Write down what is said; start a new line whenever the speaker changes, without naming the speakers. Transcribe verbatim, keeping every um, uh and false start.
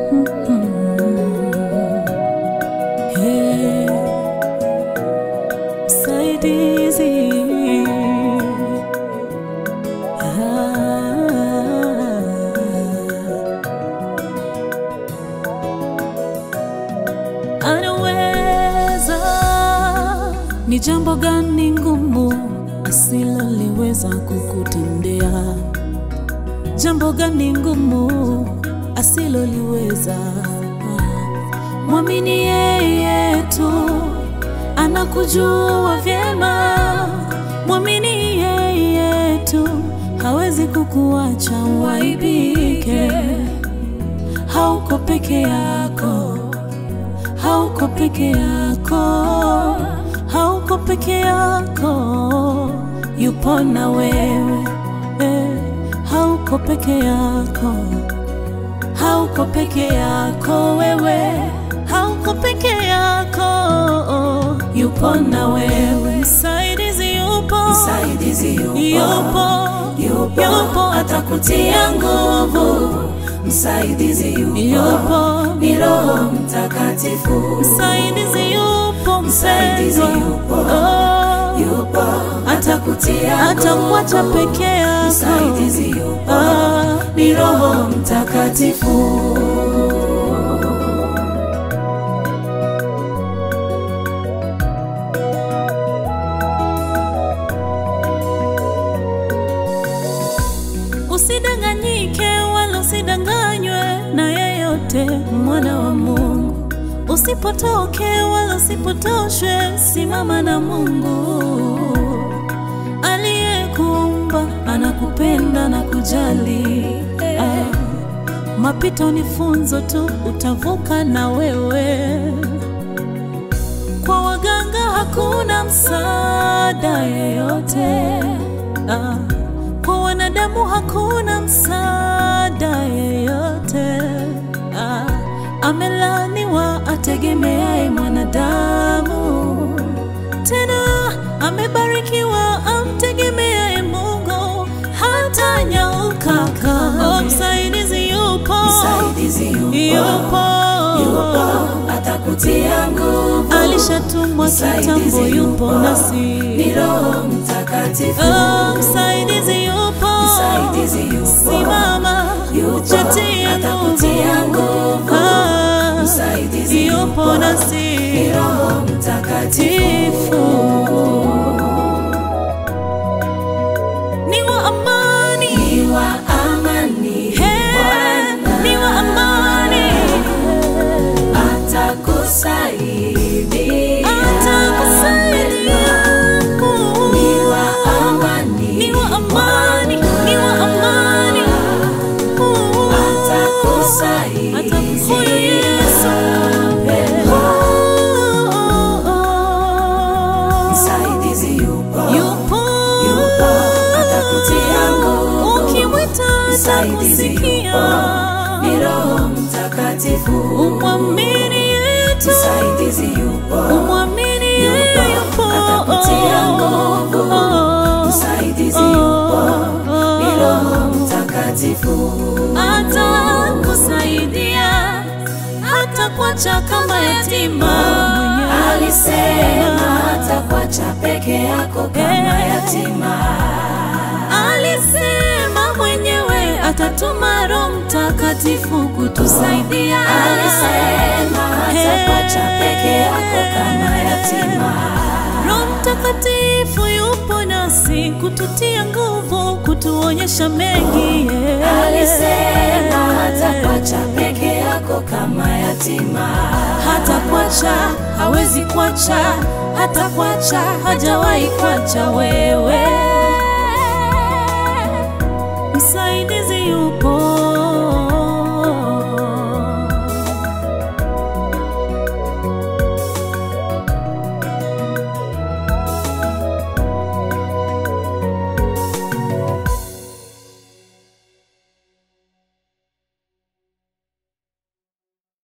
Hey, msaidizi. Anaweza. Ni jambo gani ngumu asiloliweza kukutendea? Jambo gani ngumu asiloliweza? Mwamini yeye tu, anakujua vyema. Mwamini yeye tu, hawezi kukuacha uaibike. Hauko peke yako, hauko peke yako, hauko peke yako, yupo na wewe. Eh, hauko peke yako, hauko peke yako wewe, hauko peke yako, yupo na wewe. Msaidizi yupo,
Msaidizi yupo,
yupo,
yupo,
yupo,
atakutia nguvu. Msaidizi yupo,
yupo,
ni Roho Mtakatifu.
Msaidizi yupo,
Msaidizi yupo,
oh,
yupo, atakutia nguvu.
atakuacha peke yako.
Msaidizi yupo,
Ah,
ni Roho Mtakatifu.
usidanganyike wala usidanganywe na yeyote, mwana wa Mungu. Usipotoke wala usipotoshwe, simama na Mungu. Aliyekuumba anakupenda na kujali. Ah, mapito ni funzo tu, utavuka na wewe. Kwa waganga hakuna msaada yeyote. Ah, kwa wanadamu hakuna msaada yeyote. Ah, amelaniwa ategemeaye mwanadamu, tena amebarikiwa amtegemeaye Mungu, hata nyauka. Oh, msaidizi yupo,
Msaidizi yupo,
yupo,
yupo, atakutia nguvu.
alishatumwa kitambo, yupo nasi.
Ni Roho Mtakatifu.
Oh, msaidizi yupo,
Msaidizi yupo,
simama,
yupo,
jitie
atakutia nguvu.
Ah,
Msaidizi
yupo
yupo,
nasi.
ni Roho Mtakatifu.
Ni wa amani,
Ni wa amani,
hey, ni wa amani,
atakusaidia.
atakusaidia.
Ni wa amani,
Ni wa amani, ni wa amani,
atakusaidia.
atakusaidia Yesu.
Msaidizi yupo,
Yupo,
yupo, atakutia nguvu.
ukimwita
Msaidizi
atakusikia.
yupo, ni Roho Mtakatifu.
Umwamini yetu,
Msaidizi yupo,
umwamini yeye yupo,
atakutia nguvu. Msaidizi yupo, ni Roho Mtakatifu.
atakusaidia, hatakuacha kama yatima.
Alisema hatakuacha peke yako kama yatima.
Alisema mwenyewe atatuma Roho Mtakatifu kutusaidia.
Alisema hatakuacha peke yako kama yatima.
Roho Mtakatifu yupo nasi kututia nguvu, kutuonyesha mengi.
Alisema hatakuacha peke yako kama yatima.
Hatakuacha, hawezi kuacha, hatakuacha, hajawahi kuacha wewe.